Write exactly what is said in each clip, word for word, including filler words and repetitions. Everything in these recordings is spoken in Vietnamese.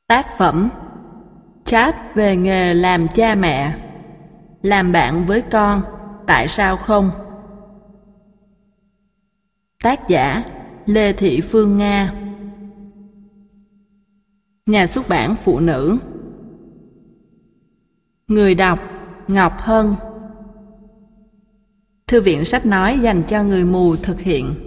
Tác phẩm Chat về nghề làm cha mẹ. Làm bạn với con, tại sao không? Tác giả Lê Thị Phương Nga. Nhà xuất bản Phụ Nữ. Người đọc Ngọc Hân. Thư viện sách nói dành cho người mù thực hiện.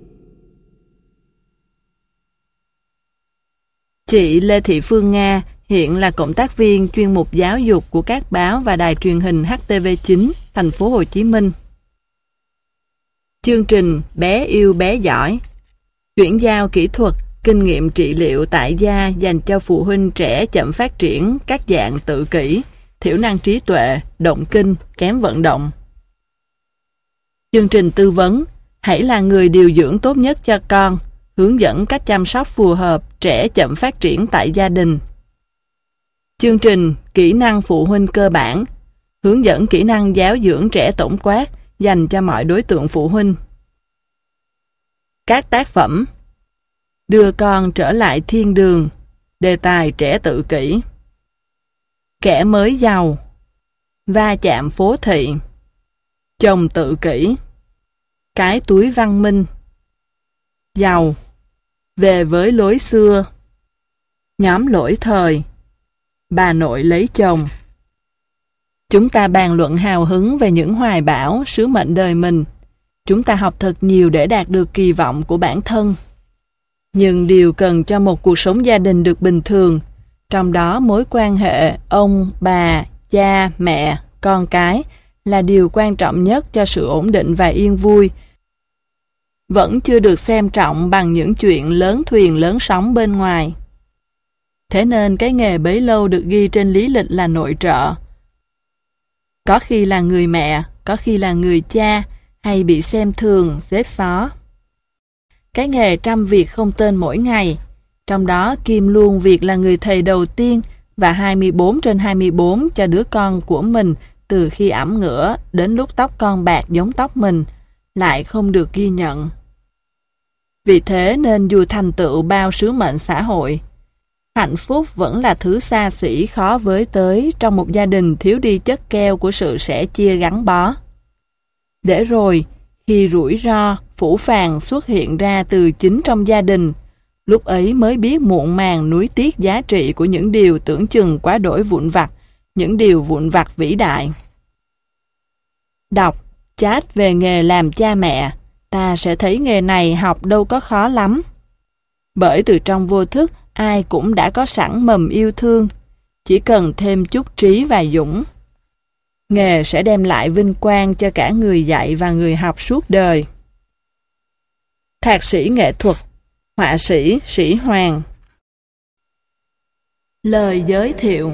Chị Lê Thị Phương Nga hiện là cộng tác viên chuyên mục giáo dục của các báo và đài truyền hình H T V chín, thành phố Hồ Chí Minh. Chương trình Bé yêu bé giỏi, chuyển giao kỹ thuật, kinh nghiệm trị liệu tại gia dành cho phụ huynh trẻ chậm phát triển các dạng tự kỷ, thiểu năng trí tuệ, động kinh, kém vận động. Chương trình tư vấn Hãy là người điều dưỡng tốt nhất cho con, hướng dẫn cách chăm sóc phù hợp trẻ chậm phát triển tại gia đình. Chương trình Kỹ năng phụ huynh cơ bản, hướng dẫn kỹ năng giáo dưỡng trẻ tổng quát dành cho mọi đối tượng phụ huynh. Các tác phẩm Đưa con trở lại thiên đường, đề tài trẻ tự kỷ, Kẻ mới giàu, Va chạm phố thị, Chồng tự kỷ, Cái túi văn minh, Giàu, Về với lối xưa, Nhóm lỗi thời, Bà nội lấy chồng. Chúng ta bàn luận hào hứng về những hoài bão, sứ mệnh đời mình. Chúng ta học thật nhiều để đạt được kỳ vọng của bản thân. Nhưng điều cần cho một cuộc sống gia đình được bình thường, trong đó mối quan hệ ông, bà, cha, mẹ, con cái là điều quan trọng nhất cho sự ổn định và yên vui, vẫn chưa được xem trọng bằng những chuyện lớn thuyền lớn sóng bên ngoài. Thế nên cái nghề bấy lâu được ghi trên lý lịch là nội trợ. Có khi là người mẹ, có khi là người cha, hay bị xem thường, xếp xó. Cái nghề trăm việc không tên mỗi ngày, trong đó kiêm luôn việc là người thầy đầu tiên và hai mươi bốn trên hai mươi bốn cho đứa con của mình từ khi ẵm ngửa đến lúc tóc con bạc giống tóc mình, lại không được ghi nhận. Vì thế nên dù thành tựu bao sứ mệnh xã hội, hạnh phúc vẫn là thứ xa xỉ khó với tới trong một gia đình thiếu đi chất keo của sự sẻ chia gắn bó. Để rồi, khi rủi ro, phủ phàng xuất hiện ra từ chính trong gia đình, lúc ấy mới biết muộn màng nuối tiếc giá trị của những điều tưởng chừng quá đổi vụn vặt, những điều vụn vặt vĩ đại. Đọc Chat về nghề làm cha mẹ, ta sẽ thấy nghề này học đâu có khó lắm. Bởi từ trong vô thức, ai cũng đã có sẵn mầm yêu thương, chỉ cần thêm chút trí và dũng. Nghề sẽ đem lại vinh quang cho cả người dạy và người học suốt đời. Thạc sĩ nghệ thuật, họa sĩ Sĩ Hoàng. Lời giới thiệu.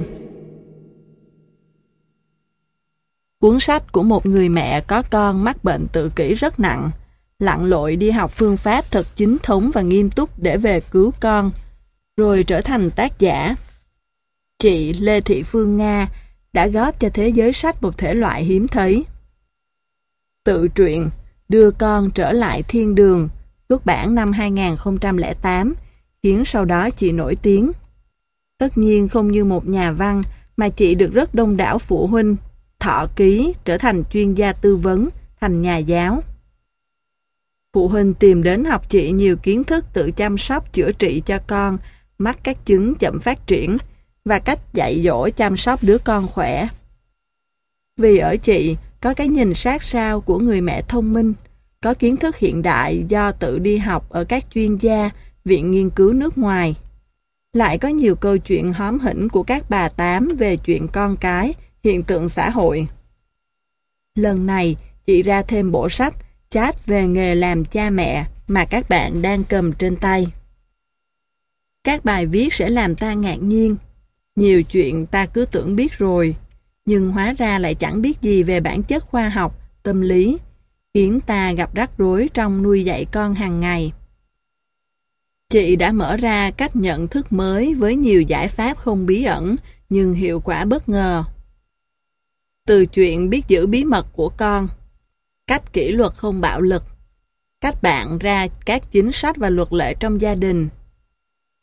Cuốn sách của một người mẹ có con mắc bệnh tự kỷ rất nặng, lặn lội đi học phương pháp thật chính thống và nghiêm túc để về cứu con, rồi trở thành tác giả. Chị Lê Thị Phương Nga đã góp cho thế giới sách một thể loại hiếm thấy. Tự truyện Đưa con trở lại thiên đường, xuất bản năm hai nghìn không trăm lẻ tám, khiến sau đó chị nổi tiếng. Tất nhiên không như một nhà văn, mà chị được rất đông đảo phụ huynh thọ ký, trở thành chuyên gia tư vấn, thành nhà giáo. Phụ huynh tìm đến học chị nhiều kiến thức tự chăm sóc chữa trị cho con mắc các chứng chậm phát triển và cách dạy dỗ chăm sóc đứa con khỏe. Vì ở chị có cái nhìn sát sao của người mẹ thông minh, có kiến thức hiện đại do tự đi học ở các chuyên gia, viện nghiên cứu nước ngoài. Lại có nhiều câu chuyện hóm hỉnh của các bà tám về chuyện con cái, hiện tượng xã hội. Lần này, chị ra thêm bộ sách Chat về nghề làm cha mẹ mà các bạn đang cầm trên tay. Các bài viết sẽ làm ta ngạc nhiên. Nhiều chuyện ta cứ tưởng biết rồi, nhưng hóa ra lại chẳng biết gì về bản chất khoa học, tâm lý, khiến ta gặp rắc rối trong nuôi dạy con hàng ngày. Chị đã mở ra cách nhận thức mới với nhiều giải pháp không bí ẩn, nhưng hiệu quả bất ngờ. Từ chuyện biết giữ bí mật của con, cách kỷ luật không bạo lực, cách bạn ra các chính sách và luật lệ trong gia đình,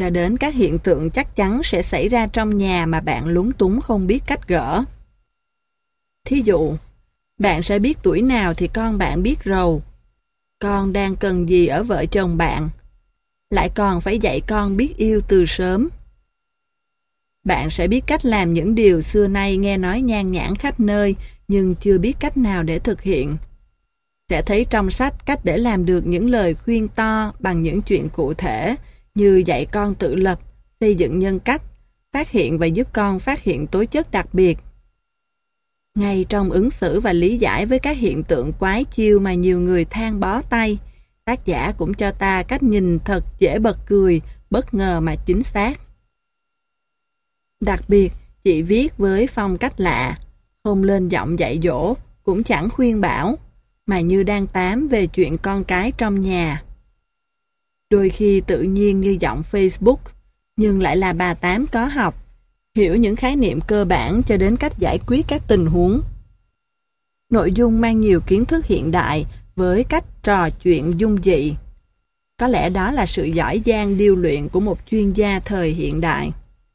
cho đến các hiện tượng chắc chắn sẽ xảy ra trong nhà mà bạn lúng túng không biết cách gỡ. Thí dụ, bạn sẽ biết tuổi nào thì con bạn biết rầu. Con đang cần gì ở vợ chồng bạn. Lại còn phải dạy con biết yêu từ sớm. Bạn sẽ biết cách làm những điều xưa nay nghe nói nhan nhản khắp nơi nhưng chưa biết cách nào để thực hiện. Sẽ thấy trong sách cách để làm được những lời khuyên to bằng những chuyện cụ thể như dạy con tự lập, xây dựng nhân cách, phát hiện và giúp con phát hiện tố chất đặc biệt. Ngay trong ứng xử và lý giải với các hiện tượng quái chiêu mà nhiều người than bó tay, tác giả cũng cho ta cách nhìn thật dễ bật cười, bất ngờ mà chính xác. Đặc biệt, chị viết với phong cách lạ, không lên giọng dạy dỗ, cũng chẳng khuyên bảo, mà như đang tám về chuyện con cái trong nhà. Đôi khi tự nhiên như giọng Facebook, nhưng lại là bà tám có học, hiểu những khái niệm cơ bản cho đến cách giải quyết các tình huống. Nội dung mang nhiều kiến thức hiện đại với cách trò chuyện dung dị. Có lẽ đó là sự giỏi giang điêu luyện của một chuyên gia thời hiện đại.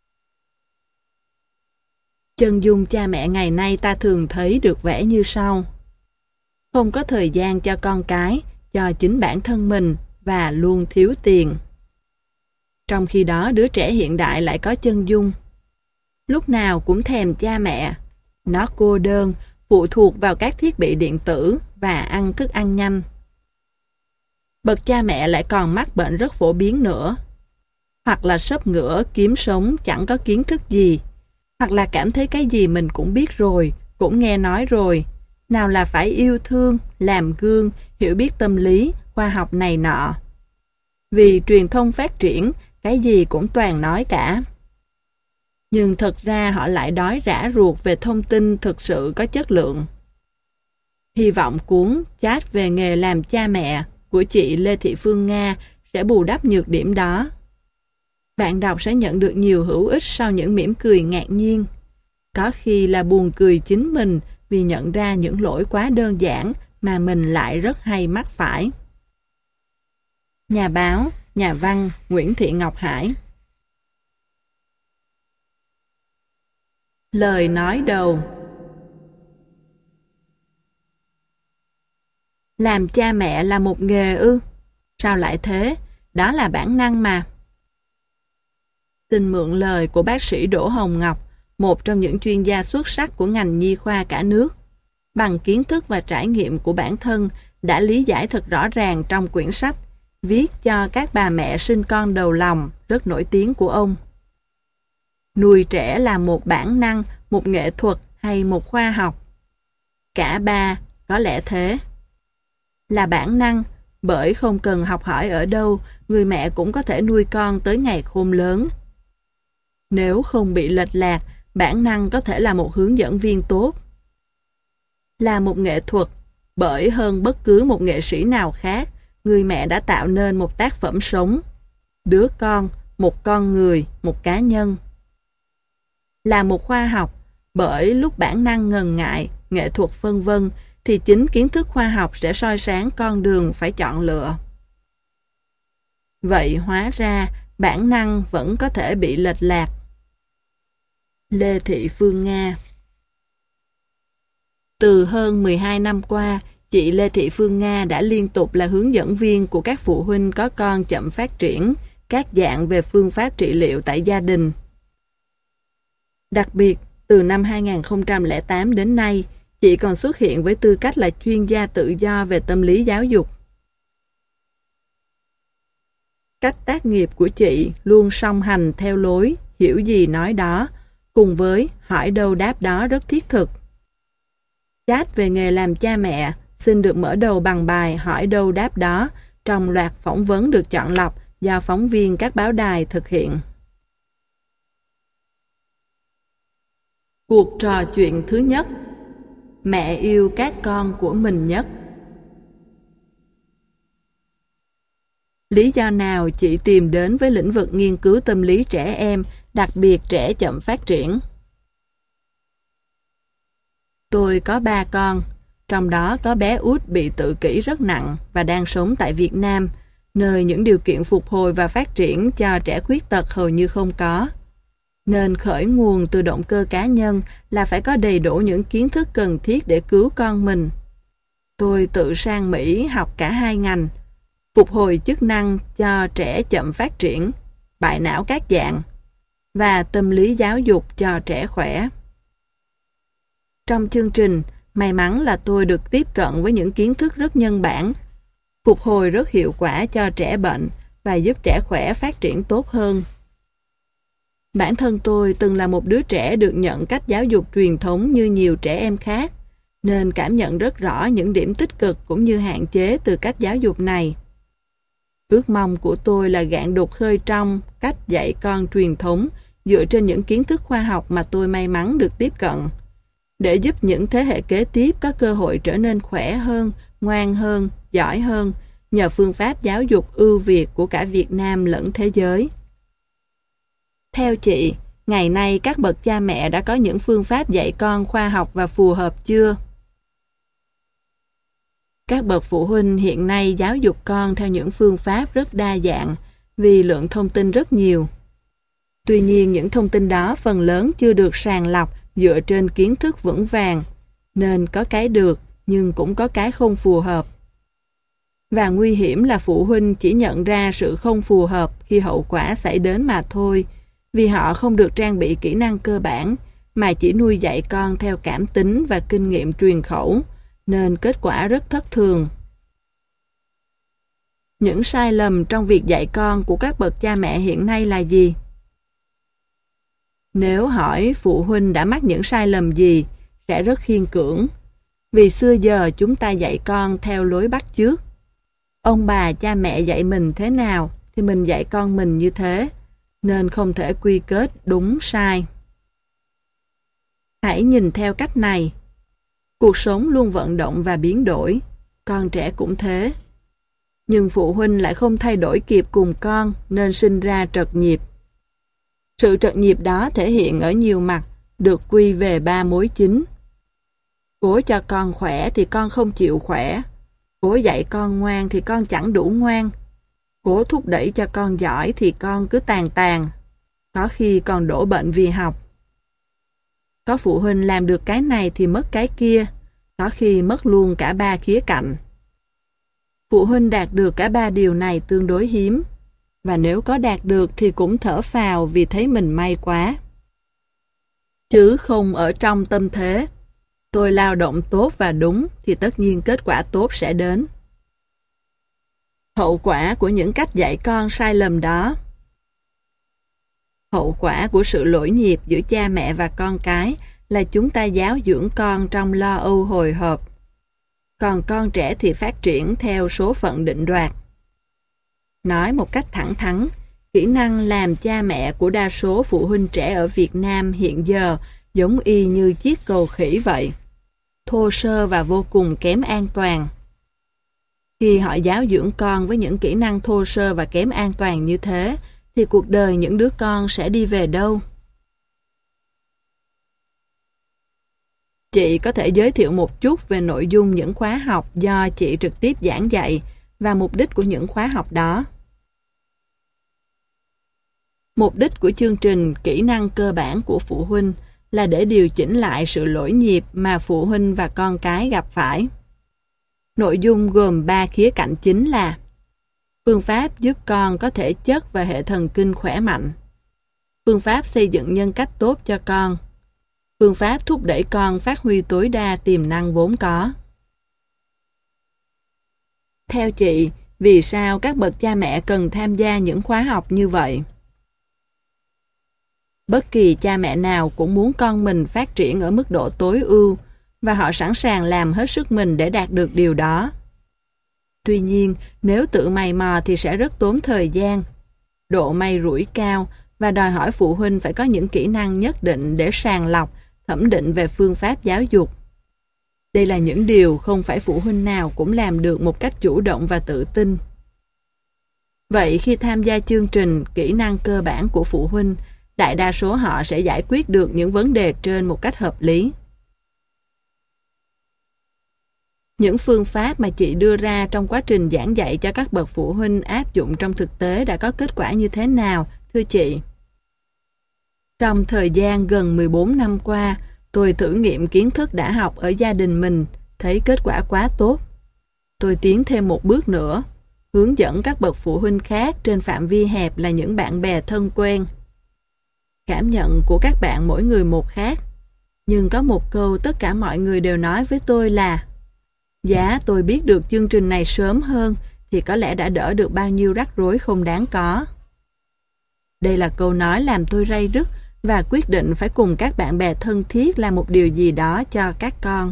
Chân dung cha mẹ ngày nay ta thường thấy được vẽ như sau. Không có thời gian cho con cái, cho chính bản thân mình và luôn thiếu tiền. Trong khi đó đứa trẻ hiện đại lại có chân dung. Lúc nào cũng thèm cha mẹ. Nó cô đơn, phụ thuộc vào các thiết bị điện tử và ăn thức ăn nhanh. Bậc cha mẹ lại còn mắc bệnh rất phổ biến nữa. Hoặc là sấp ngửa kiếm sống chẳng có kiến thức gì. Hoặc là cảm thấy cái gì mình cũng biết rồi, cũng nghe nói rồi. Nào là phải yêu thương, làm gương, hiểu biết tâm lý, khoa học này nọ. Vì truyền thông phát triển, cái gì cũng toàn nói cả. Nhưng thật ra họ lại đói rã ruột về thông tin thực sự có chất lượng. Hy vọng cuốn Chat về nghề làm cha mẹ của chị Lê Thị Phương Nga sẽ bù đắp nhược điểm đó. Bạn đọc sẽ nhận được nhiều hữu ích sau những mỉm cười ngạc nhiên. Có khi là buồn cười chính mình vì nhận ra những lỗi quá đơn giản mà mình lại rất hay mắc phải. Nhà báo, nhà văn Nguyễn Thị Ngọc Hải. Lời nói đầu. Làm cha mẹ là một nghề ư? Sao lại thế? Đó là bản năng mà. Xin mượn lời của bác sĩ Đỗ Hồng Ngọc, một trong những chuyên gia xuất sắc của ngành nhi khoa cả nước. Bằng kiến thức và trải nghiệm của bản thân đã lý giải thật rõ ràng trong quyển sách viết cho các bà mẹ sinh con đầu lòng rất nổi tiếng của ông. Nuôi trẻ là một bản năng, một nghệ thuật hay một khoa học? Cả ba, có lẽ thế. Là bản năng, bởi không cần học hỏi ở đâu, người mẹ cũng có thể nuôi con tới ngày khôn lớn. Nếu không bị lệch lạc, bản năng có thể là một hướng dẫn viên tốt. Là một nghệ thuật, bởi hơn bất cứ một nghệ sĩ nào khác, người mẹ đã tạo nên một tác phẩm sống. Đứa con, một con người, một cá nhân. Là một khoa học, bởi lúc bản năng ngần ngại, nghệ thuật vân vân, thì chính kiến thức khoa học sẽ soi sáng con đường phải chọn lựa. Vậy hóa ra, bản năng vẫn có thể bị lệch lạc. Lê Thị Phương Nga. Từ hơn mười hai năm qua, chị Lê Thị Phương Nga đã liên tục là hướng dẫn viên của các phụ huynh có con chậm phát triển, các dạng về phương pháp trị liệu tại gia đình. Đặc biệt, từ năm hai nghìn không trăm lẻ tám đến nay, chị còn xuất hiện với tư cách là chuyên gia tự do về tâm lý giáo dục. Cách tác nghiệp của chị luôn song hành theo lối hiểu gì nói đó, cùng với hỏi đâu đáp đó rất thiết thực. Chat về nghề làm cha mẹ xin được mở đầu bằng bài hỏi đâu đáp đó trong loạt phỏng vấn được chọn lọc do phóng viên các báo đài thực hiện. Cuộc trò chuyện thứ nhất. Mẹ yêu các con của mình nhất. Lý do nào chị tìm đến với lĩnh vực nghiên cứu tâm lý trẻ em, đặc biệt trẻ chậm phát triển? Tôi có ba con, trong đó có bé út bị tự kỷ rất nặng và đang sống tại Việt Nam, nơi những điều kiện phục hồi và phát triển cho trẻ khuyết tật hầu như không có. Nên khởi nguồn từ động cơ cá nhân là phải có đầy đủ những kiến thức cần thiết để cứu con mình. Tôi tự sang Mỹ học cả hai ngành, phục hồi chức năng cho trẻ chậm phát triển, bại não các dạng, và tâm lý giáo dục cho trẻ khỏe. Trong chương trình, may mắn là tôi được tiếp cận với những kiến thức rất nhân bản, phục hồi rất hiệu quả cho trẻ bệnh và giúp trẻ khỏe phát triển tốt hơn. Bản thân tôi từng là một đứa trẻ được nhận cách giáo dục truyền thống như nhiều trẻ em khác, nên cảm nhận rất rõ những điểm tích cực cũng như hạn chế từ cách giáo dục này. Ước mong của tôi là gạn đục khơi trong cách dạy con truyền thống dựa trên những kiến thức khoa học mà tôi may mắn được tiếp cận, để giúp những thế hệ kế tiếp có cơ hội trở nên khỏe hơn, ngoan hơn, giỏi hơn nhờ phương pháp giáo dục ưu việt của cả Việt Nam lẫn thế giới. Theo chị, ngày nay các bậc cha mẹ đã có những phương pháp dạy con khoa học và phù hợp chưa? Các bậc phụ huynh hiện nay giáo dục con theo những phương pháp rất đa dạng vì lượng thông tin rất nhiều. Tuy nhiên những thông tin đó phần lớn chưa được sàng lọc dựa trên kiến thức vững vàng, nên có cái được nhưng cũng có cái không phù hợp. Và nguy hiểm là phụ huynh chỉ nhận ra sự không phù hợp khi hậu quả xảy đến mà thôi, vì họ không được trang bị kỹ năng cơ bản, mà chỉ nuôi dạy con theo cảm tính và kinh nghiệm truyền khẩu, nên kết quả rất thất thường. Những sai lầm trong việc dạy con của các bậc cha mẹ hiện nay là gì? Nếu hỏi phụ huynh đã mắc những sai lầm gì, sẽ rất khiên cưỡng. Vì xưa giờ chúng ta dạy con theo lối bắt chước. Ông bà cha mẹ dạy mình thế nào thì mình dạy con mình như thế, nên không thể quy kết đúng sai. Hãy nhìn theo cách này. Cuộc sống luôn vận động và biến đổi, con trẻ cũng thế. Nhưng phụ huynh lại không thay đổi kịp cùng con nên sinh ra trật nhịp. Sự trật nhịp đó thể hiện ở nhiều mặt, được quy về ba mối chính. Cố cho con khỏe thì con không chịu khỏe. Cố dạy con ngoan thì con chẳng đủ ngoan. Cố thúc đẩy cho con giỏi thì con cứ tàn tàn. Có khi còn đổ bệnh vì học. Có phụ huynh làm được cái này thì mất cái kia, có khi mất luôn cả ba khía cạnh. Phụ huynh đạt được cả ba điều này tương đối hiếm, và nếu có đạt được thì cũng thở phào vì thấy mình may quá. Chứ không ở trong tâm thế, tôi lao động tốt và đúng thì tất nhiên kết quả tốt sẽ đến. Hậu quả của những cách dạy con sai lầm đó. Hậu quả của sự lỗi nhịp giữa cha mẹ và con cái là chúng ta giáo dưỡng con trong lo âu hồi hộp. Còn con trẻ thì phát triển theo số phận định đoạt. Nói một cách thẳng thắn, kỹ năng làm cha mẹ của đa số phụ huynh trẻ ở Việt Nam hiện giờ giống y như chiếc cầu khỉ vậy. Thô sơ và vô cùng kém an toàn. Khi họ giáo dưỡng con với những kỹ năng thô sơ và kém an toàn như thế, thì cuộc đời những đứa con sẽ đi về đâu? Chị có thể giới thiệu một chút về nội dung những khóa học do chị trực tiếp giảng dạy và mục đích của những khóa học đó. Mục đích của chương trình Kỹ năng cơ bản của phụ huynh là để điều chỉnh lại sự lỗi nhịp mà phụ huynh và con cái gặp phải. Nội dung gồm ba khía cạnh chính là phương pháp giúp con có thể chất và hệ thần kinh khỏe mạnh, phương pháp xây dựng nhân cách tốt cho con, phương pháp thúc đẩy con phát huy tối đa tiềm năng vốn có. Theo chị, vì sao các bậc cha mẹ cần tham gia những khóa học như vậy? Bất kỳ cha mẹ nào cũng muốn con mình phát triển ở mức độ tối ưu và họ sẵn sàng làm hết sức mình để đạt được điều đó. Tuy nhiên, nếu tự mày mò thì sẽ rất tốn thời gian, độ may rủi cao và đòi hỏi phụ huynh phải có những kỹ năng nhất định để sàng lọc, thẩm định về phương pháp giáo dục. Đây là những điều không phải phụ huynh nào cũng làm được một cách chủ động và tự tin. Vậy khi tham gia chương trình Kỹ năng cơ bản của phụ huynh, đại đa số họ sẽ giải quyết được những vấn đề trên một cách hợp lý. Những phương pháp mà chị đưa ra trong quá trình giảng dạy cho các bậc phụ huynh áp dụng trong thực tế đã có kết quả như thế nào, thưa chị? Trong thời gian gần mười bốn năm qua, tôi thử nghiệm kiến thức đã học ở gia đình mình, thấy kết quả quá tốt. Tôi tiến thêm một bước nữa, hướng dẫn các bậc phụ huynh khác trên phạm vi hẹp là những bạn bè thân quen. Cảm nhận của các bạn mỗi người một khác, nhưng có một câu tất cả mọi người đều nói với tôi là: giá tôi biết được chương trình này sớm hơn thì có lẽ đã đỡ được bao nhiêu rắc rối không đáng có. Đây là câu nói làm tôi ray rứt và quyết định phải cùng các bạn bè thân thiết làm một điều gì đó cho các con.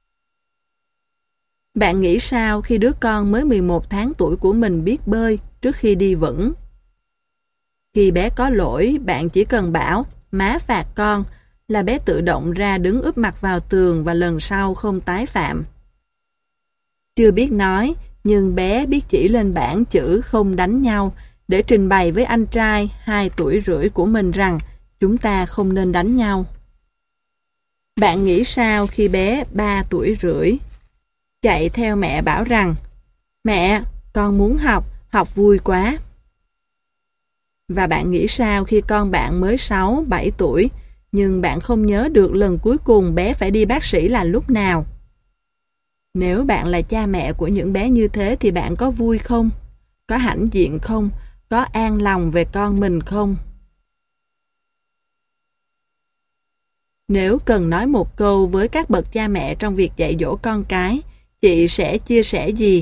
Bạn nghĩ sao khi đứa con mới mười một tháng tuổi của mình biết bơi trước khi đi vững? Khi bé có lỗi, bạn chỉ cần bảo má phạt con là bé tự động ra đứng úp mặt vào tường và lần sau không tái phạm. Chưa biết nói, nhưng bé biết chỉ lên bảng chữ không đánh nhau để trình bày với anh trai hai tuổi rưỡi của mình rằng chúng ta không nên đánh nhau. Bạn nghĩ sao khi bé ba tuổi rưỡi chạy theo mẹ bảo rằng: mẹ, con muốn học, học vui quá. Và bạn nghĩ sao khi con bạn mới sáu, bảy tuổi nhưng bạn không nhớ được lần cuối cùng bé phải đi bác sĩ là lúc nào? Nếu bạn là cha mẹ của những bé như thế thì bạn có vui không? Có hãnh diện không? Có an lòng về con mình không? Nếu cần nói một câu với các bậc cha mẹ trong việc dạy dỗ con cái, chị sẽ chia sẻ gì?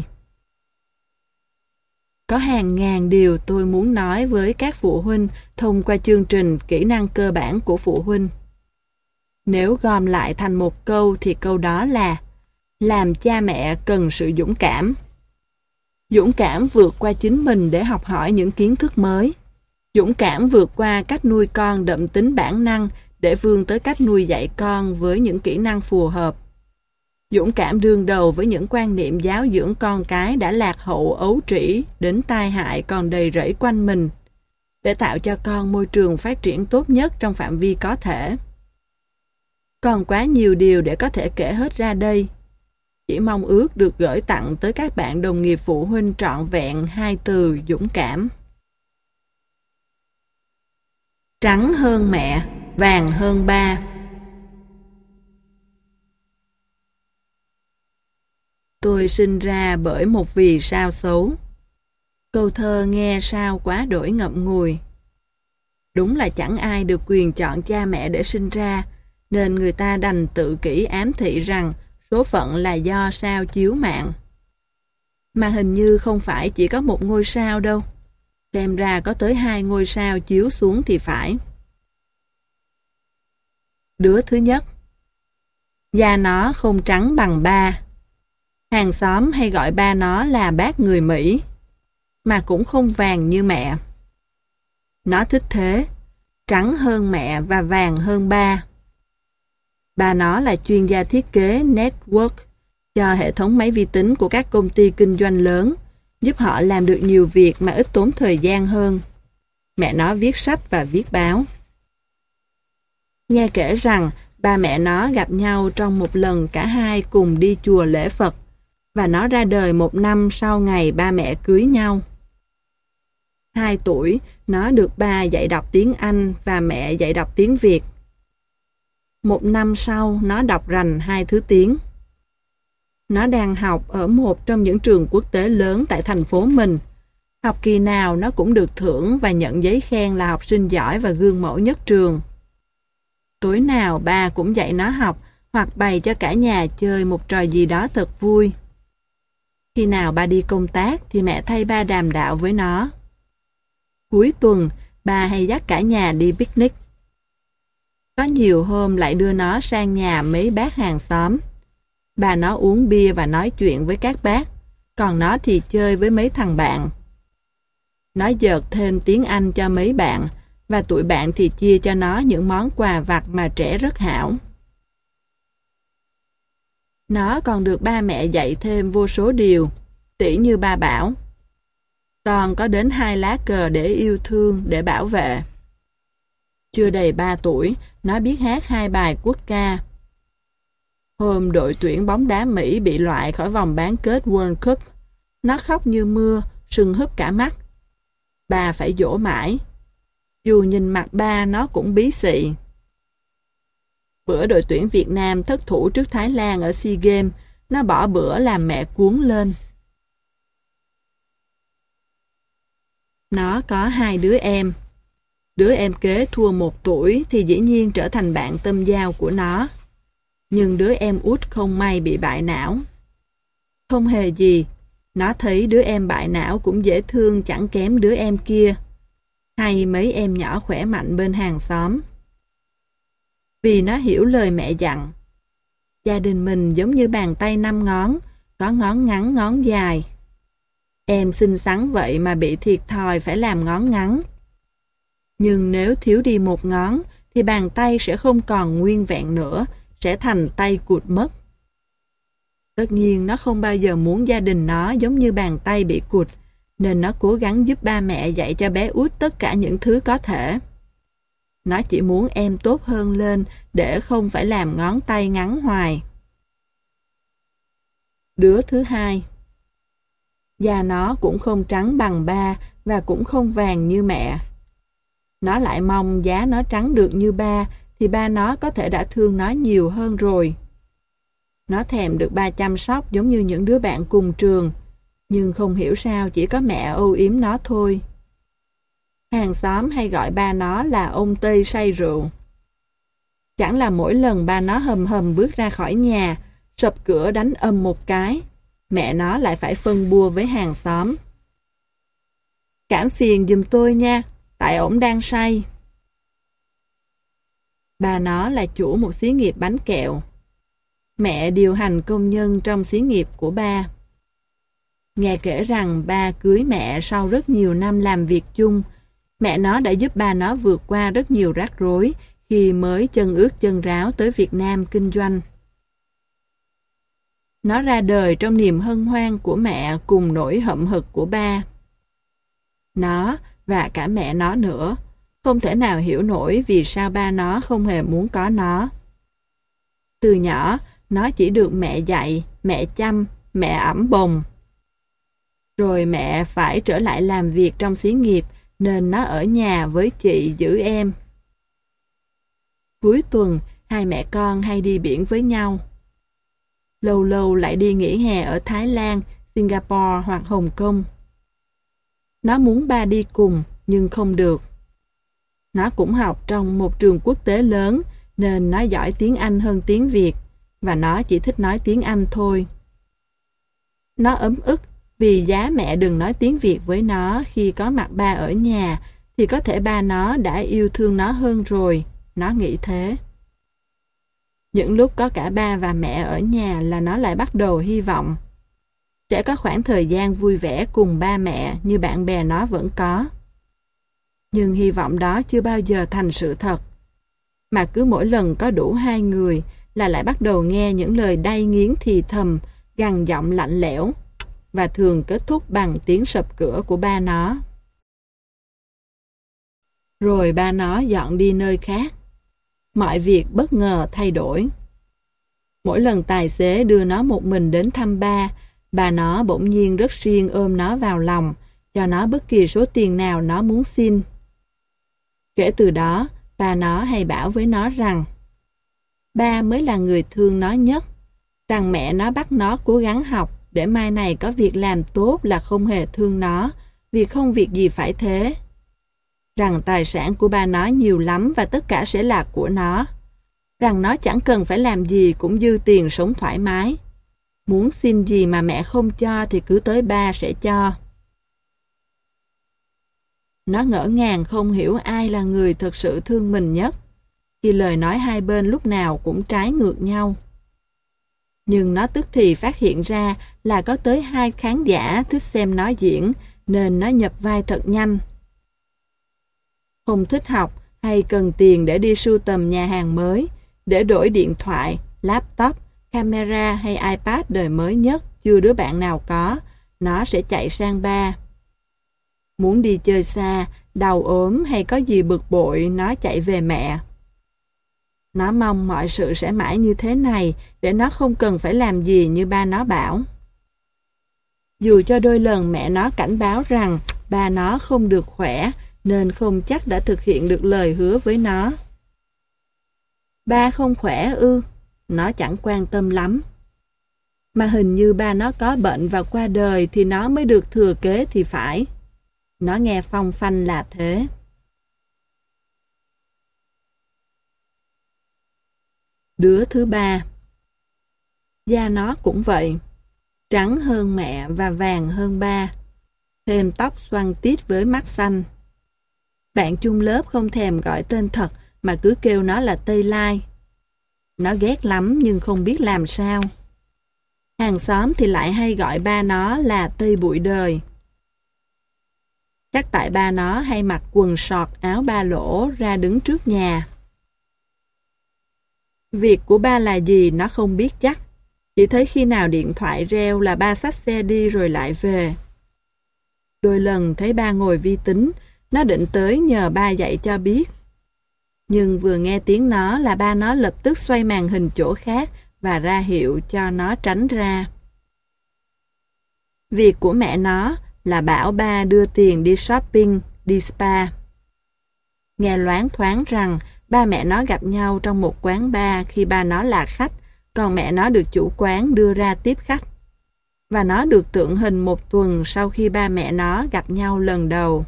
Có hàng ngàn điều tôi muốn nói với các phụ huynh thông qua chương trình kỹ năng cơ bản của phụ huynh. Nếu gom lại thành một câu thì câu đó là: làm cha mẹ cần sự dũng cảm. Dũng cảm vượt qua chính mình để học hỏi những kiến thức mới. Dũng cảm vượt qua cách nuôi con đậm tính bản năng để vươn tới cách nuôi dạy con với những kỹ năng phù hợp. Dũng cảm đương đầu với những quan niệm giáo dưỡng con cái đã lạc hậu ấu trĩ đến tai hại còn đầy rẫy quanh mình, để tạo cho con môi trường phát triển tốt nhất trong phạm vi có thể. Còn quá nhiều điều để có thể kể hết ra đây. Chỉ mong ước được gửi tặng tới các bạn đồng nghiệp phụ huynh trọn vẹn hai từ dũng cảm. Trắng hơn mẹ, vàng hơn ba. Tôi sinh ra bởi một vì sao xấu. Câu thơ nghe sao quá đổi ngậm ngùi. Đúng là chẳng ai được quyền chọn cha mẹ để sinh ra, nên người ta đành tự kỷ ám thị rằng số phận là do sao chiếu mạng. Mà hình như không phải chỉ có một ngôi sao đâu. Xem ra có tới hai ngôi sao chiếu xuống thì phải. Đứa thứ nhất. Da nó không trắng bằng ba. Hàng xóm hay gọi ba nó là bác người Mỹ, mà cũng không vàng như mẹ. Nó thích thế, trắng hơn mẹ và vàng hơn ba. Ba nó là chuyên gia thiết kế network cho hệ thống máy vi tính của các công ty kinh doanh lớn, giúp họ làm được nhiều việc mà ít tốn thời gian hơn. Mẹ nó viết sách và viết báo. Nghe kể rằng ba mẹ nó gặp nhau trong một lần cả hai cùng đi chùa lễ Phật, và nó ra đời một năm sau ngày ba mẹ cưới nhau. Hai tuổi, nó được ba dạy đọc tiếng Anh và mẹ dạy đọc tiếng Việt. Một năm sau, nó đọc rành hai thứ tiếng. Nó đang học ở một trong những trường quốc tế lớn tại thành phố mình. Học kỳ nào nó cũng được thưởng và nhận giấy khen là học sinh giỏi và gương mẫu nhất trường. Tối nào ba cũng dạy nó học hoặc bày cho cả nhà chơi một trò gì đó thật vui. Khi nào ba đi công tác thì mẹ thay ba đàm đạo với nó. Cuối tuần, ba hay dắt cả nhà đi picnic. Có nhiều hôm lại đưa nó sang nhà mấy bác hàng xóm. Bà nó uống bia và nói chuyện với các bác, còn nó thì chơi với mấy thằng bạn. Nó dợt thêm tiếng Anh cho mấy bạn, và tụi bạn thì chia cho nó những món quà vặt mà trẻ rất hảo. Nó còn được ba mẹ dạy thêm vô số điều, tỉ như ba bảo: con có đến hai lá cờ để yêu thương, để bảo vệ. Chưa đầy ba tuổi, nó biết hát hai bài quốc ca. Hôm đội tuyển bóng đá Mỹ bị loại khỏi vòng bán kết World Cup, nó khóc như mưa, sưng húp cả mắt. Ba phải dỗ mãi. Dù nhìn mặt ba nó cũng bí xị. Bữa đội tuyển Việt Nam thất thủ trước Thái Lan ở SEA Games, nó bỏ bữa làm mẹ cuống lên. Nó có hai đứa em. Đứa em kế thua một tuổi thì dĩ nhiên trở thành bạn tâm giao của nó. Nhưng đứa em út không may bị bại não. Không hề gì, nó thấy đứa em bại não cũng dễ thương chẳng kém đứa em kia, hay mấy em nhỏ khỏe mạnh bên hàng xóm. Vì nó hiểu lời mẹ dặn. Gia đình mình giống như bàn tay năm ngón, có ngón ngắn ngón dài. Em xinh xắn vậy mà bị thiệt thòi phải làm ngón ngắn. Nhưng nếu thiếu đi một ngón thì bàn tay sẽ không còn nguyên vẹn nữa, sẽ thành tay cụt mất. Tất nhiên nó không bao giờ muốn gia đình nó giống như bàn tay bị cụt, nên nó cố gắng giúp ba mẹ dạy cho bé út tất cả những thứ có thể. Nó chỉ muốn em tốt hơn lên để không phải làm ngón tay ngắn hoài. Đứa thứ hai. Da nó cũng không trắng bằng ba và cũng không vàng như mẹ. Nó lại mong giá nó trắng được như ba thì ba nó có thể đã thương nó nhiều hơn rồi. Nó thèm được ba chăm sóc giống như những đứa bạn cùng trường, nhưng không hiểu sao chỉ có mẹ âu yếm nó thôi. Hàng xóm hay gọi ba nó là ông Tây say rượu. Chẳng là mỗi lần ba nó hầm hầm bước ra khỏi nhà, sập cửa đánh ầm một cái, mẹ nó lại phải phân bua với hàng xóm. Cảm phiền giùm tôi nha, tại ổng đang say. Ba nó là chủ một xí nghiệp bánh kẹo. Mẹ điều hành công nhân trong xí nghiệp của ba. Nghe kể rằng ba cưới mẹ sau rất nhiều năm làm việc chung, mẹ nó đã giúp ba nó vượt qua rất nhiều rắc rối khi mới chân ướt chân ráo tới Việt Nam kinh doanh. Nó ra đời trong niềm hân hoan của mẹ cùng nỗi hậm hực của ba. Nó và cả mẹ nó nữa không thể nào hiểu nổi vì sao ba nó không hề muốn có nó. Từ nhỏ, nó chỉ được mẹ dạy, mẹ chăm, mẹ ẵm bồng. Rồi mẹ phải trở lại làm việc trong xí nghiệp nên nó ở nhà với chị giữ em. Cuối tuần, hai mẹ con hay đi biển với nhau. Lâu lâu lại đi nghỉ hè ở Thái Lan, Singapore hoặc Hồng Kông. Nó muốn ba đi cùng nhưng không được. Nó cũng học trong một trường quốc tế lớn nên nó giỏi tiếng Anh hơn tiếng Việt và nó chỉ thích nói tiếng Anh thôi. Nó ấm ức vì giá mẹ đừng nói tiếng Việt với nó khi có mặt ba ở nhà thì có thể ba nó đã yêu thương nó hơn rồi, nó nghĩ thế. Những lúc có cả ba và mẹ ở nhà là nó lại bắt đầu hy vọng. Sẽ có khoảng thời gian vui vẻ cùng ba mẹ như bạn bè nó vẫn có. Nhưng hy vọng đó chưa bao giờ thành sự thật. Mà cứ mỗi lần có đủ hai người là lại bắt đầu nghe những lời đay nghiến thì thầm, gằn giọng lạnh lẽo và thường kết thúc bằng tiếng sập cửa của ba nó. Rồi ba nó dọn đi nơi khác. Mọi việc bất ngờ thay đổi. Mỗi lần tài xế đưa nó một mình đến thăm ba, bà nó bỗng nhiên rất siêng ôm nó vào lòng, cho nó bất kỳ số tiền nào nó muốn xin. Kể từ đó, bà nó hay bảo với nó rằng ba mới là người thương nó nhất, rằng mẹ nó bắt nó cố gắng học để mai này có việc làm tốt là không hề thương nó, vì không việc gì phải thế. Rằng tài sản của ba nó nhiều lắm và tất cả sẽ là của nó. Rằng nó chẳng cần phải làm gì cũng dư tiền sống thoải mái. Muốn xin gì mà mẹ không cho thì cứ tới ba sẽ cho. Nó ngỡ ngàng không hiểu ai là người thực sự thương mình nhất, khi lời nói hai bên lúc nào cũng trái ngược nhau. Nhưng nó tức thì phát hiện ra là có tới hai khán giả thích xem nó diễn, nên nó nhập vai thật nhanh. Không thích học hay cần tiền để đi sưu tầm nhà hàng mới, để đổi điện thoại, laptop, camera hay iPad đời mới nhất chưa đứa bạn nào có, nó sẽ chạy sang ba. Muốn đi chơi xa, đau ốm hay có gì bực bội, nó chạy về mẹ. Nó mong mọi sự sẽ mãi như thế này để nó không cần phải làm gì như ba nó bảo. Dù cho đôi lần mẹ nó cảnh báo rằng ba nó không được khỏe nên không chắc đã thực hiện được lời hứa với nó. Ba không khỏe ư? Nó chẳng quan tâm lắm. Mà hình như ba nó có bệnh và qua đời thì nó mới được thừa kế thì phải. Nó nghe phong phanh là thế. Đứa thứ ba. Da nó cũng vậy. Trắng hơn mẹ và vàng hơn ba. Thêm tóc xoăn tít với mắt xanh. Bạn chung lớp không thèm gọi tên thật mà cứ kêu nó là Tây Lai. Nó ghét lắm nhưng không biết làm sao. Hàng xóm thì lại hay gọi ba nó là Tây Bụi Đời. Chắc tại ba nó hay mặc quần sọt áo ba lỗ ra đứng trước nhà. Việc của ba là gì nó không biết chắc. Chỉ thấy khi nào điện thoại reo là ba xách xe đi rồi lại về. Đôi lần thấy ba ngồi vi tính, nó định tới nhờ ba dạy cho biết. Nhưng vừa nghe tiếng nó là ba nó lập tức xoay màn hình chỗ khác và ra hiệu cho nó tránh ra. Việc của mẹ nó là bảo ba đưa tiền đi shopping, đi spa. Nghe loáng thoáng rằng ba mẹ nó gặp nhau trong một quán bar khi ba nó là khách, còn mẹ nó được chủ quán đưa ra tiếp khách. Và nó được tượng hình một tuần sau khi ba mẹ nó gặp nhau lần đầu.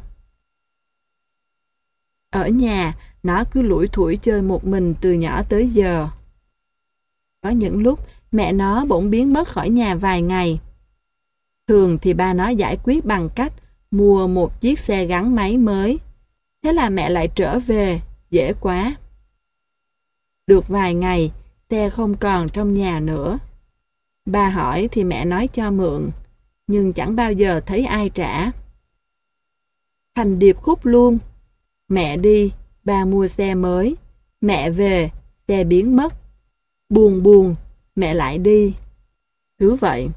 Ở nhà, nó cứ lủi thủi chơi một mình từ nhỏ tới giờ. Có những lúc mẹ nó bỗng biến mất khỏi nhà vài ngày. Thường thì ba nó giải quyết bằng cách mua một chiếc xe gắn máy mới. Thế là mẹ lại trở về, dễ quá. Được vài ngày, xe không còn trong nhà nữa. Ba hỏi thì mẹ nói cho mượn, nhưng chẳng bao giờ thấy ai trả. Thành điệp khúc luôn. Mẹ đi, ba mua xe mới. Mẹ về, xe biến mất. Buồn buồn, mẹ lại đi. Cứ vậy.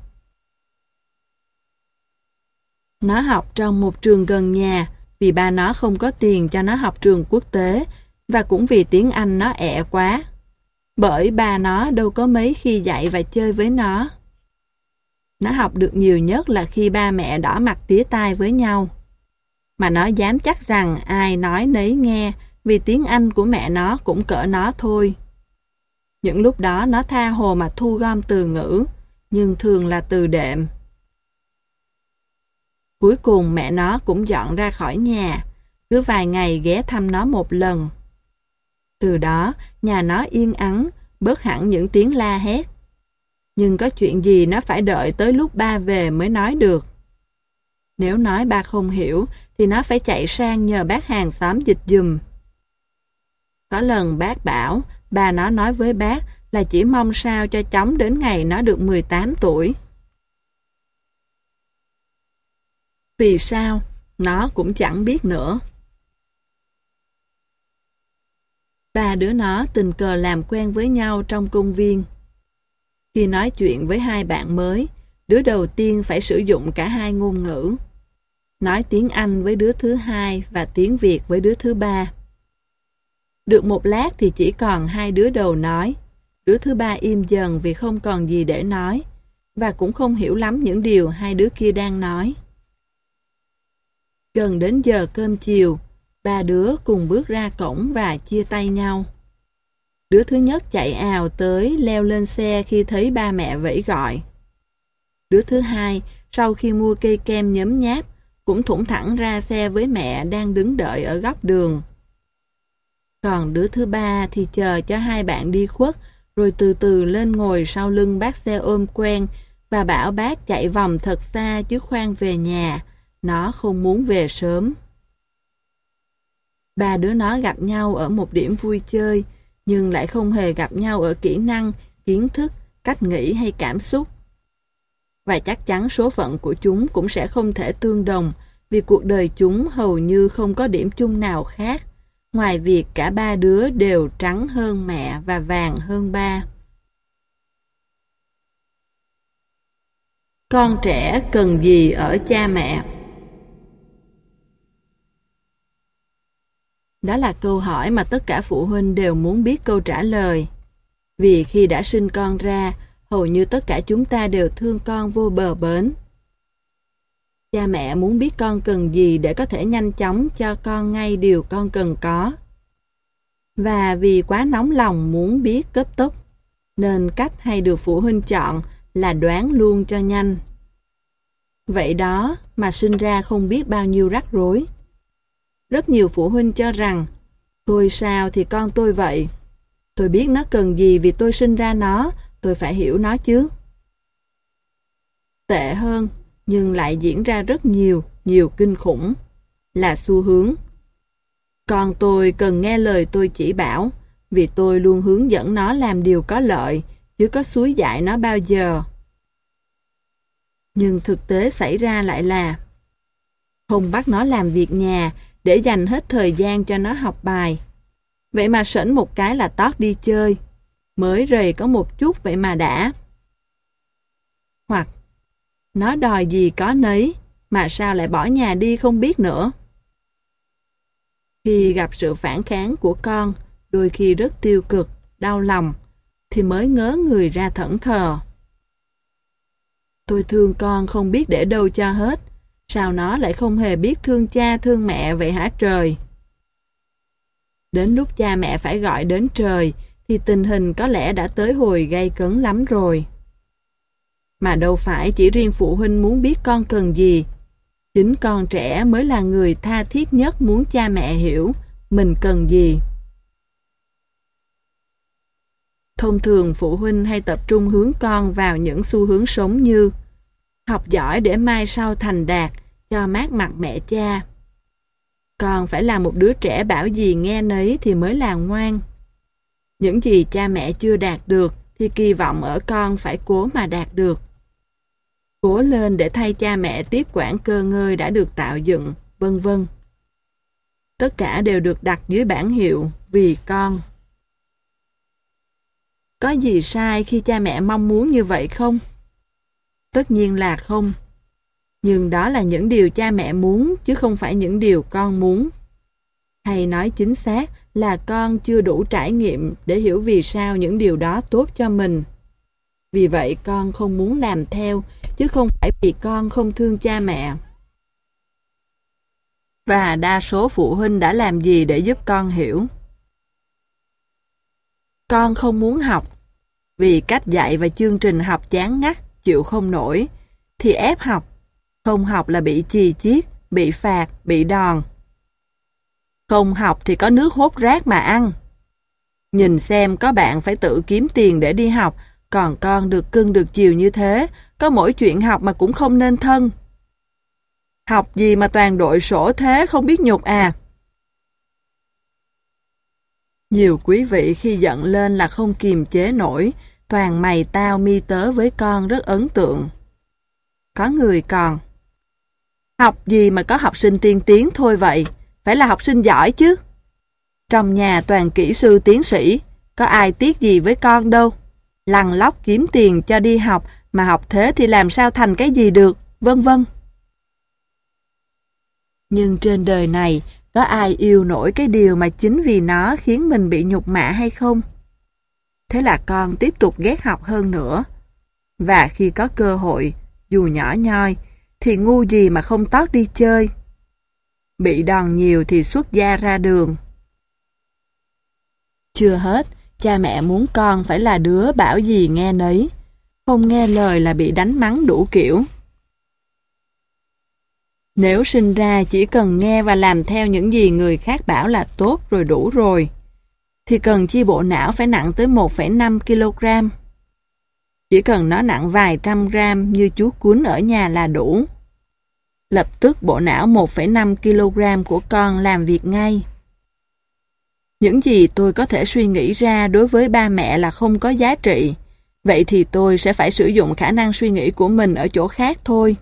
Nó học trong một trường gần nhà vì ba nó không có tiền cho nó học trường quốc tế và cũng vì tiếng Anh nó ẹ quá. Bởi ba nó đâu có mấy khi dạy và chơi với nó. Nó học được nhiều nhất là khi ba mẹ đỏ mặt tía tai với nhau. Mà nó dám chắc rằng ai nói nấy nghe vì tiếng Anh của mẹ nó cũng cỡ nó thôi. Những lúc đó nó tha hồ mà thu gom từ ngữ, nhưng thường là từ đệm. Cuối cùng mẹ nó cũng dọn ra khỏi nhà, cứ vài ngày ghé thăm nó một lần. Từ đó, nhà nó yên ắng, bớt hẳn những tiếng la hét. Nhưng có chuyện gì nó phải đợi tới lúc ba về mới nói được. Nếu nói ba không hiểu, thì nó phải chạy sang nhờ bác hàng xóm dịch giùm. Có lần bác bảo, bà nó nói với bác là chỉ mong sao cho chóng đến ngày nó được mười tám tuổi. Vì sao? Nó cũng chẳng biết nữa. Ba đứa nó tình cờ làm quen với nhau trong công viên. Khi nói chuyện với hai bạn mới, đứa đầu tiên phải sử dụng cả hai ngôn ngữ. Nói tiếng Anh với đứa thứ hai và tiếng Việt với đứa thứ ba. Được một lát thì chỉ còn hai đứa đầu nói. Đứa thứ ba im dần vì không còn gì để nói, và cũng không hiểu lắm những điều hai đứa kia đang nói. Gần đến giờ cơm chiều, ba đứa cùng bước ra cổng và chia tay nhau. Đứa thứ nhất chạy ào tới leo lên xe khi thấy ba mẹ vẫy gọi. Đứa thứ hai, sau khi mua cây kem nhấm nháp, cũng thủng thẳng ra xe với mẹ đang đứng đợi ở góc đường. Còn đứa thứ ba thì chờ cho hai bạn đi khuất, rồi từ từ lên ngồi sau lưng bác xe ôm quen và bảo bác chạy vòng thật xa chứ khoan về nhà. Nó không muốn về sớm. Ba đứa nó gặp nhau ở một điểm vui chơi, nhưng lại không hề gặp nhau ở kỹ năng, kiến thức, cách nghĩ hay cảm xúc. Và chắc chắn số phận của chúng cũng sẽ không thể tương đồng, vì cuộc đời chúng hầu như không có điểm chung nào khác, ngoài việc cả ba đứa đều trắng hơn mẹ và vàng hơn ba. Con trẻ cần gì ở cha mẹ? Đó là câu hỏi mà tất cả phụ huynh đều muốn biết câu trả lời. Vì khi đã sinh con ra, hầu như tất cả chúng ta đều thương con vô bờ bến. Cha mẹ muốn biết con cần gì để có thể nhanh chóng cho con ngay điều con cần có. Và vì quá nóng lòng muốn biết cấp tốc, nên cách hay được phụ huynh chọn là đoán luôn cho nhanh. Vậy đó mà sinh ra không biết bao nhiêu rắc rối. Rất nhiều phụ huynh cho rằng, tôi sao thì con tôi vậy. Tôi biết nó cần gì vì tôi sinh ra nó, tôi phải hiểu nó chứ. Tệ hơn, nhưng lại diễn ra rất nhiều, nhiều kinh khủng, là xu hướng. Con tôi cần nghe lời tôi chỉ bảo, vì tôi luôn hướng dẫn nó làm điều có lợi, chứ có xúi dạy nó bao giờ. Nhưng thực tế xảy ra lại là không bắt nó làm việc nhà để dành hết thời gian cho nó học bài. Vậy mà sẵn một cái là tót đi chơi, mới rầy có một chút vậy mà đã. Hoặc nó đòi gì có nấy, mà sao lại bỏ nhà đi không biết nữa. Khi gặp sự phản kháng của con, đôi khi rất tiêu cực, đau lòng, thì mới ngớ người ra thẫn thờ. Tôi thương con không biết để đâu cho hết, sao nó lại không hề biết thương cha thương mẹ vậy hả trời? Đến lúc cha mẹ phải gọi đến trời, thì tình hình có lẽ đã tới hồi gay cấn lắm rồi. Mà đâu phải chỉ riêng phụ huynh muốn biết con cần gì. Chính con trẻ mới là người tha thiết nhất muốn cha mẹ hiểu mình cần gì. Thông thường phụ huynh hay tập trung hướng con vào những xu hướng sống như học giỏi để mai sau thành đạt, cho mát mặt mẹ cha. Con phải là một đứa trẻ bảo gì nghe nấy thì mới là ngoan. Những gì cha mẹ chưa đạt được thì kỳ vọng ở con phải cố mà đạt được. Cố lên để thay cha mẹ tiếp quản cơ ngơi đã được tạo dựng, vân vân. Tất cả đều được đặt dưới bảng hiệu vì con. Có gì sai khi cha mẹ mong muốn như vậy không? Tất nhiên là không. Nhưng đó là những điều cha mẹ muốn chứ không phải những điều con muốn. Hay nói chính xác là con chưa đủ trải nghiệm để hiểu vì sao những điều đó tốt cho mình. Vì vậy con không muốn làm theo chứ không phải vì con không thương cha mẹ. Và đa số phụ huynh đã làm gì để giúp con hiểu? Con không muốn học vì cách dạy và chương trình học chán ngắt, chịu không nổi, thì ép học. Không học là bị chì chiết, bị phạt, bị đòn. Không học thì có nước hốt rác mà ăn. Nhìn xem có bạn phải tự kiếm tiền để đi học, còn con được cưng được chiều như thế, có mỗi chuyện học mà cũng không nên thân. Học gì mà toàn đội sổ thế không biết nhục à. Nhiều quý vị khi giận lên là không kiềm chế nổi, toàn mày tao mi tớ với con rất ấn tượng. Có người còn học gì mà có học sinh tiên tiến thôi vậy, phải là học sinh giỏi chứ. Trong nhà toàn kỹ sư tiến sĩ, có ai tiếc gì với con đâu. Lăn lóc kiếm tiền cho đi học, mà học thế thì làm sao thành cái gì được, vân vân. Nhưng trên đời này, có ai yêu nổi cái điều mà chính vì nó khiến mình bị nhục mạ hay không? Thế là con tiếp tục ghét học hơn nữa. Và khi có cơ hội, dù nhỏ nhoi, thì ngu gì mà không tót đi chơi. Bị đòn nhiều thì xuất gia ra đường. Chưa hết, cha mẹ muốn con phải là đứa bảo gì nghe nấy. Không nghe lời là bị đánh mắng đủ kiểu. Nếu sinh ra chỉ cần nghe và làm theo những gì người khác bảo là tốt rồi đủ rồi, thì cần chi bộ não phải nặng tới một phẩy năm ki lô gam. Chỉ cần nó nặng vài trăm gram như chú cún ở nhà là đủ. Lập tức bộ não một phẩy năm ki lô gam của con làm việc ngay. Những gì tôi có thể suy nghĩ ra đối với ba mẹ là không có giá trị, vậy thì tôi sẽ phải sử dụng khả năng suy nghĩ của mình ở chỗ khác thôi.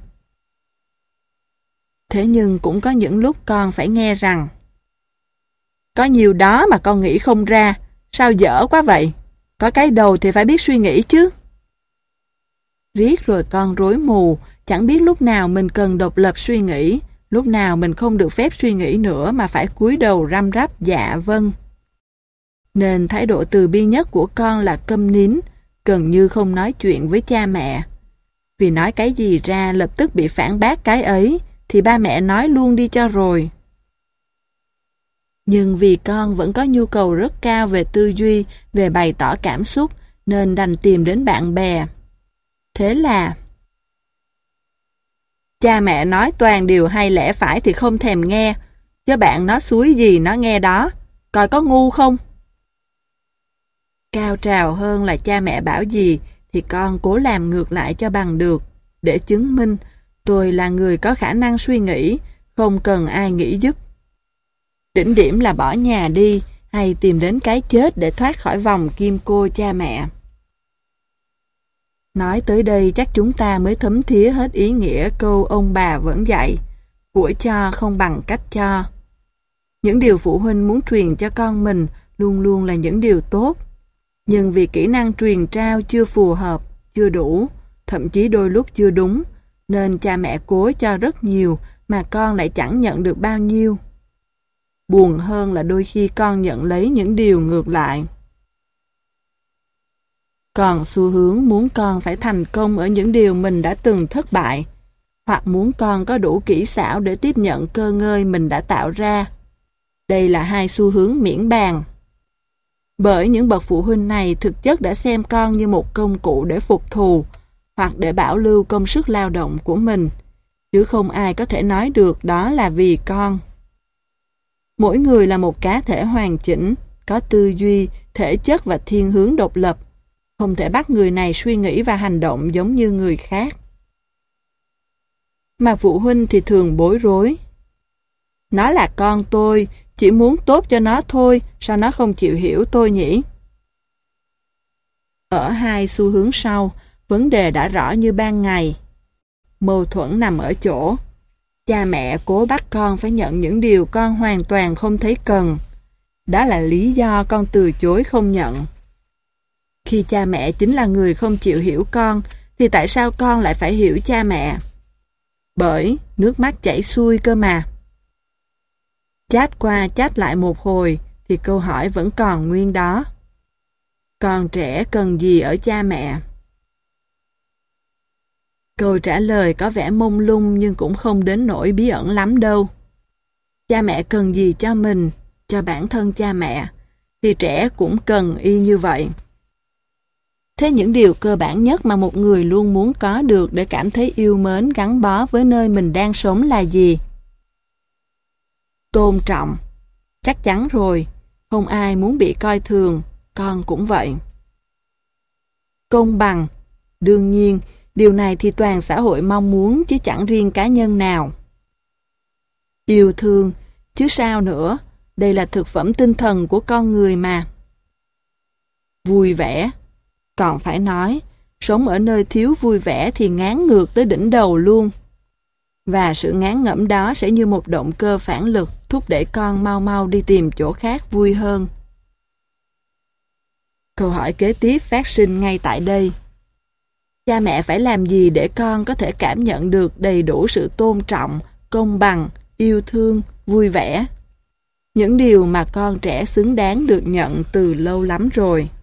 Thế nhưng cũng có những lúc con phải nghe rằng có nhiều đó mà con nghĩ không ra, sao dở quá vậy? Có cái đầu thì phải biết suy nghĩ chứ. Riết rồi con rối mù, chẳng biết lúc nào mình cần độc lập suy nghĩ, Lúc nào mình không được phép suy nghĩ nữa mà phải cúi đầu răm rắp dạ vâng. Nên thái độ từ bi nhất của con là câm nín, gần như không nói chuyện với cha mẹ. Vì nói cái gì ra lập tức bị phản bác cái ấy, thì ba mẹ nói luôn đi cho rồi. Nhưng vì con vẫn có nhu cầu rất cao về tư duy, về bày tỏ cảm xúc, nên đành tìm đến bạn bè. Thế là cha mẹ nói toàn điều hay lẽ phải thì không thèm nghe, chứ bạn nói xúi gì nó nghe đó, coi có ngu không? Cao trào hơn là cha mẹ bảo gì thì con cố làm ngược lại cho bằng được, để chứng minh tôi là người có khả năng suy nghĩ, không cần ai nghĩ giúp. Đỉnh điểm là bỏ nhà đi hay tìm đến cái chết để thoát khỏi vòng kim cô cha mẹ. Nói tới đây chắc chúng ta mới thấm thía hết ý nghĩa câu ông bà vẫn dạy, của cho không bằng cách cho. Những điều phụ huynh muốn truyền cho con mình luôn luôn là những điều tốt, nhưng vì kỹ năng truyền trao chưa phù hợp, chưa đủ, thậm chí đôi lúc chưa đúng, nên cha mẹ cố cho rất nhiều mà con lại chẳng nhận được bao nhiêu. Buồn hơn là đôi khi con nhận lấy những điều ngược lại. Còn xu hướng muốn con phải thành công ở những điều mình đã từng thất bại, hoặc muốn con có đủ kỹ xảo để tiếp nhận cơ ngơi mình đã tạo ra. Đây là hai xu hướng miễn bàn. Bởi những bậc phụ huynh này thực chất đã xem con như một công cụ để phục thù, hoặc để bảo lưu công sức lao động của mình, chứ không ai có thể nói được đó là vì con. Mỗi người là một cá thể hoàn chỉnh, có tư duy, thể chất và thiên hướng độc lập, không thể bắt người này suy nghĩ và hành động giống như người khác. Mà phụ huynh thì thường bối rối. Nó là con tôi, chỉ muốn tốt cho nó thôi, sao nó không chịu hiểu tôi nhỉ? Ở hai xu hướng sau, vấn đề đã rõ như ban ngày. Mâu thuẫn nằm ở chỗ cha mẹ cố bắt con phải nhận những điều con hoàn toàn không thấy cần. Đó là lý do con từ chối không nhận. Khi cha mẹ chính là người không chịu hiểu con, thì tại sao con lại phải hiểu cha mẹ? Bởi nước mắt chảy xuôi cơ mà. Chát qua chát lại một hồi, thì câu hỏi vẫn còn nguyên đó. Con trẻ cần gì ở cha mẹ? Câu trả lời có vẻ mông lung nhưng cũng không đến nỗi bí ẩn lắm đâu. Cha mẹ cần gì cho mình, cho bản thân cha mẹ, thì trẻ cũng cần y như vậy. Thế những điều cơ bản nhất mà một người luôn muốn có được để cảm thấy yêu mến gắn bó với nơi mình đang sống là gì? Tôn trọng. Chắc chắn rồi, không ai muốn bị coi thường, con cũng vậy. Công bằng. Đương nhiên, điều này thì toàn xã hội mong muốn chứ chẳng riêng cá nhân nào. Yêu thương, chứ sao nữa, đây là thực phẩm tinh thần của con người mà. Vui vẻ. Còn phải nói, sống ở nơi thiếu vui vẻ thì ngán ngược tới đỉnh đầu luôn. Và sự ngán ngẩm đó sẽ như một động cơ phản lực thúc đẩy con mau mau đi tìm chỗ khác vui hơn. Câu hỏi kế tiếp phát sinh ngay tại đây. Cha mẹ phải làm gì để con có thể cảm nhận được đầy đủ sự tôn trọng, công bằng, yêu thương, vui vẻ? Những điều mà con trẻ xứng đáng được nhận từ lâu lắm rồi.